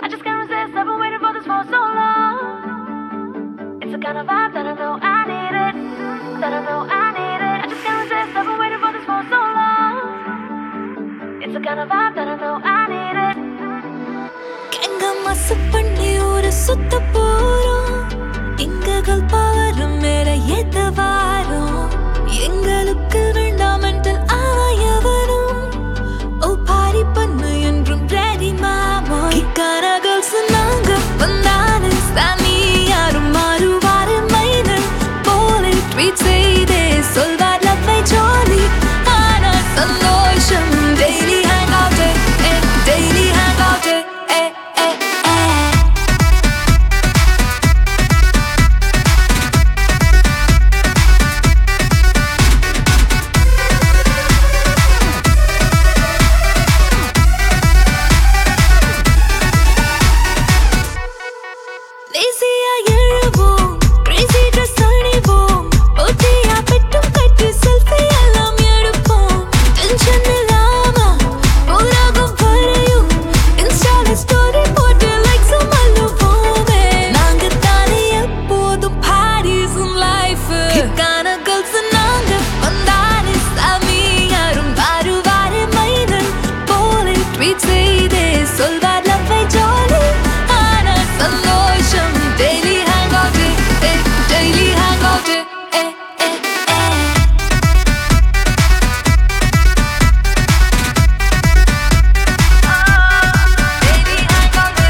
just can't resist. I've been waiting for this for so long. It's the kind of vibe that I know I need it. That I know I need it. I just can't resist. I've been waiting for this for so long. It's the kind of vibe that I know I need it. எங்க மசு பண்ணி ஒரு சுத்த போறோம். எங்கள் பவரும் மேல ஏத்த வாரம். எங்களுக்கு வேண்டாம் மென்டல் ஆயவரும். ஓ பாரி பண்ணு என்றும் ரெடி மாமா. கிக்கான கேர்ள்ஸ் நாங்க வந்தாலே சாமி யாரும் மாறுவாரு மைனல் போலே ட்வீட் செய்தே சொல்வார் லவ்வை ஜாலி. ஆனா சந்தோஷம் daily hang out daily hang out லேசியா எழுவோம் கிரேசி ட்ரெஸ் அணிவோம் போட்டியா பெட்டும் கட்டி செல்ஃபி எல்லாம் எடுப்போம் டென்ஷன் இல்லாம போராகும் வரையும் இன்ஸ்டால ஸ்டோரி போட்டு லைக்ஸும் அள்ளுவோமே நாங்க தானே எப்போதும் பார்ட்டிஸும் லைஃப் கிக்கான கேர்ள்ஸ் நாங்க வந்தாலே சாமி யாரும் வருவாரு மைனல் போலே ட்வீட் செய்தே சொல்வார் லவ்வை ஜாலி. ஆனா சந்தோஷம் daily hangout daily hangout daily hangout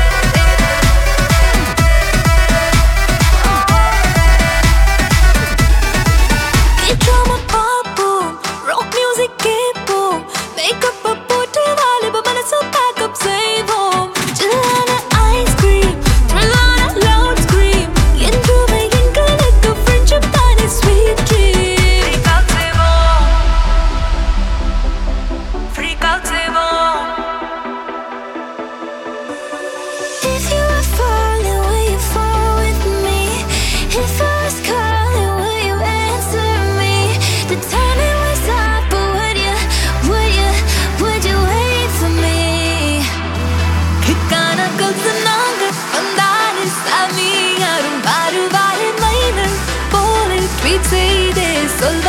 drama பாப்போம் rock music கேட்போம் makeup போட்டு வாலிப மனசு pack up செய்வோம் ஜில்லான ice cream thrillaன loud scream என்றுமே எங்களுக்கு friendship தானே sweet dream freak out செய்வோம் If you were falling, will you fall with me? If I was calling, will you answer me? The timing was up, but would you wait for me? கிக்கான girls நாங்க வந்தாலே சாமி யாரும் வருவாரு மைனல் போலே tweet செய்தே சொல்வார்